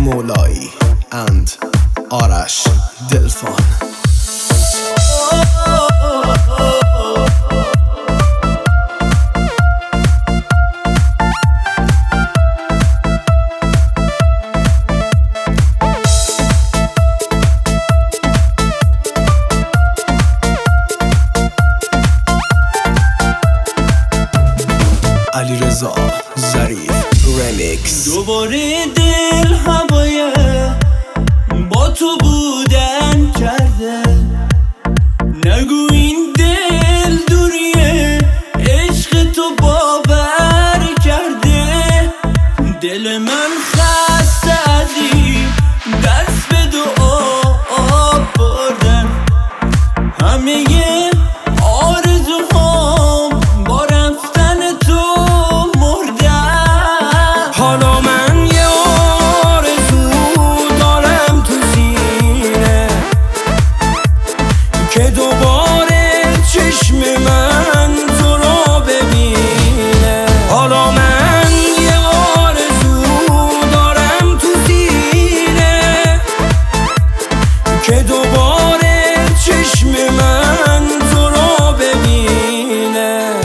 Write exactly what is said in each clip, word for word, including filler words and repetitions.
Molai and Arash Delfan. علیرضا ظریف رمیکس. دوباره دل هوای با تو بودن کرده، نگو این دل دوریه، عشق تو باور کرده. دل من خسته ازی دست به دعا بردن، همه آرزوهام با رفتن تو مردن. حالا من یه آرزو دارم تو سینه که دوباره چشم من تو رو ببینه. حالا من یه آرزو دارم تو سینه که دوباره چشم من تو رو ببینه.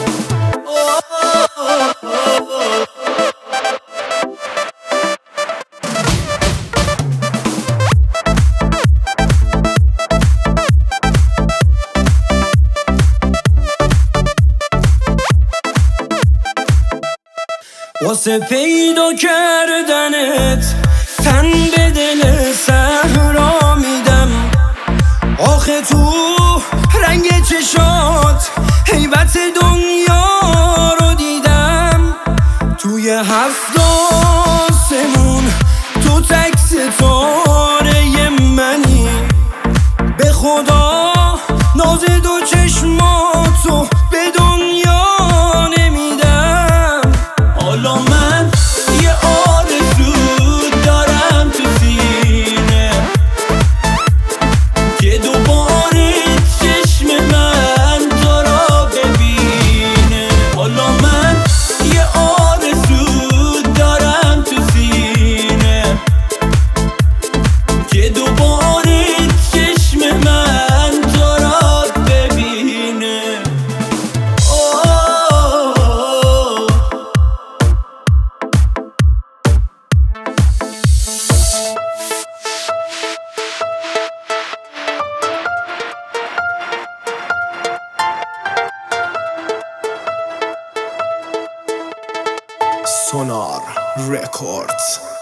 واسه پیدا کردنت تن به دل صحرا میدم. آخه تو رنگ چشات هیبت دنیا رو دیدم. توی هفت آسمون تو تک ستاره منی، به خدا ناز دو چشماتو به دنیا نمیدم. حالا من یه آرزو دارم تو سینه که دوباره چشم من تو را ببینه. حالا من یه آرزو دارم تو سینه که دوباره چشم من تو را ببینه. Sonar Records.